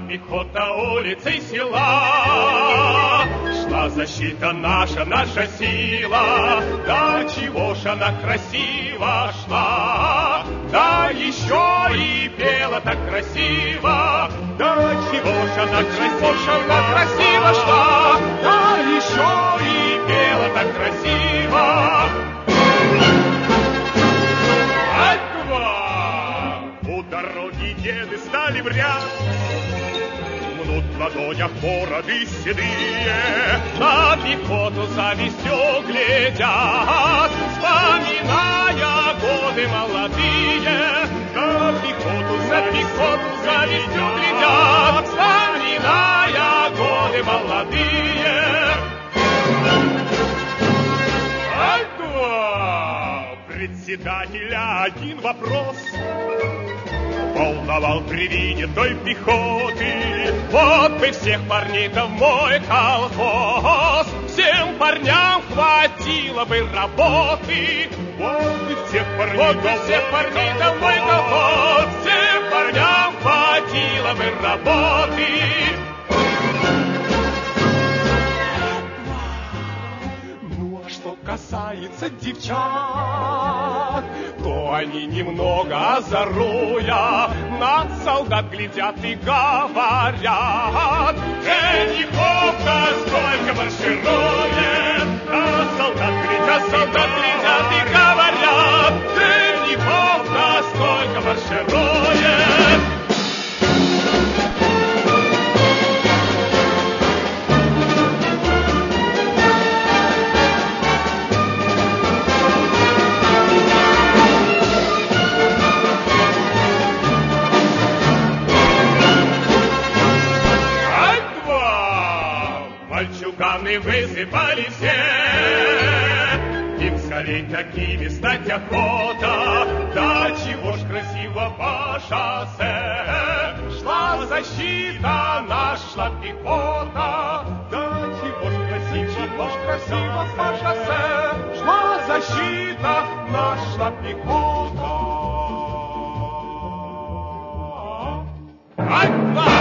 пехота улицей села. Шла защита наша, наша сила, да чего ж она красиво шла, да еще и пела так красиво, да чего ж она красиво шла, да еще и пела так красиво. У дороги деды стали в ряд, мнут в ладонях бороды седые, на пехоту завистью глядят, вспоминая годы молодые. На пехоту завистью глядят, вспоминая годы молодые. Председателя один вопрос волновал при виде той пехоты. Вот бы всех парней-то в мой колхоз, всем парням хватило бы работы. Вот бы всех парней-то в мой колхоз, всем парням хватило бы работы. Ну а что касается девчат, то они немного озоруя на солдат глядят и говорят: женихов-то сколько марширует. На солдат глядят и говорят: женихов-то сколько марширует. Мальчуганы высыпали все, им скорей такими стать охота. Да чего ж красиво по шоссе шла защита, нашла пехота. Да чего ж красиво по шоссе шла защита, нашла пехота. Ай-ва!